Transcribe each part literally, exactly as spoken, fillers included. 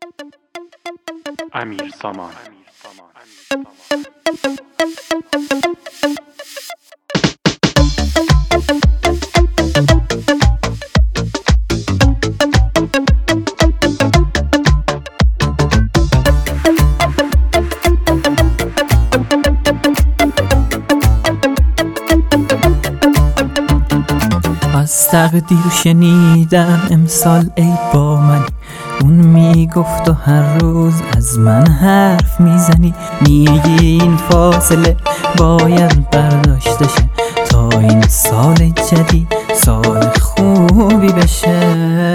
امیر سامان. از تقدیر شنیدم امسال ای با من، اون میگفت و هر روز از من حرف میزنی. میگی این فاصله باید برداشته شه تا این سال جدید سال خوبی بشه.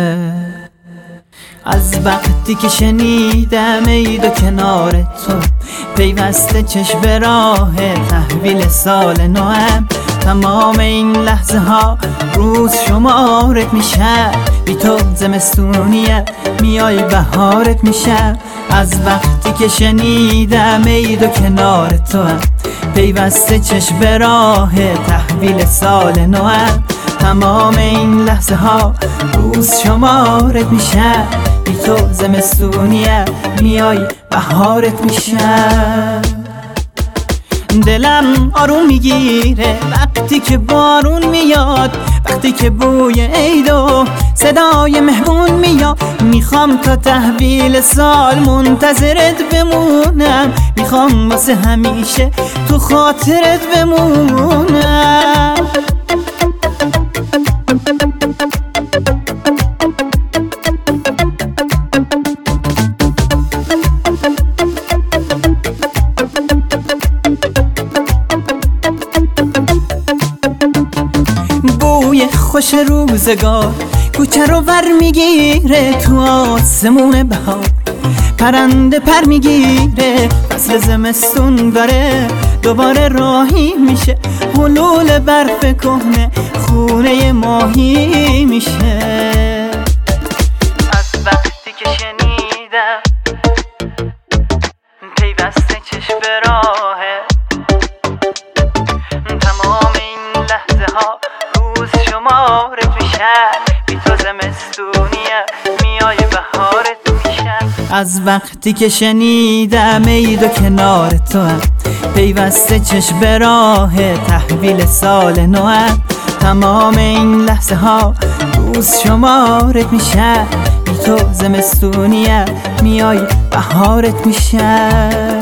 از وقتی که شنیدم عید و کنار تو پیوسته چشم به راه تحویل سال نوام، تمام این لحظه ها روز شمارت میشه، بی تو زمستونیه میای بهارت میشه. از وقتی که شنیدم عید و کنار تو پیوسته چشم به راه تحویل سال نوام، تمام این لحظه ها روز شمارت میشه، بی تو زمستونیه میای بهارت میشه. دلم آروم میگیره وقتی که بارون میاد، وقتی که بوی عید و صدای مهمون میاد. میخوام تا تحویل سال منتظرت بمونم، میخوام واسه همیشه تو خاطرت بمونم. بوی خوش روزگار کوچه رو ور میگیره، تو آسمون بهار پرنده پر میگیره. فصل زمستون داره دوباره راهی میشه، حلول برف کهنه خونه ماهی میشه. از وقتی که شنیدم پیوسته چشم به راهه، تمام این لحظه ها روز شمارت میشه، بی تو زمستونیه میای بهارت میشه. از وقتی که شنیدم عید و کنار تو پیوسته چشم به راه تحویل سال نوام، تمام این لحظه ها روز شمارت میشه، بی تو زمستونیه میای بهارت میشه.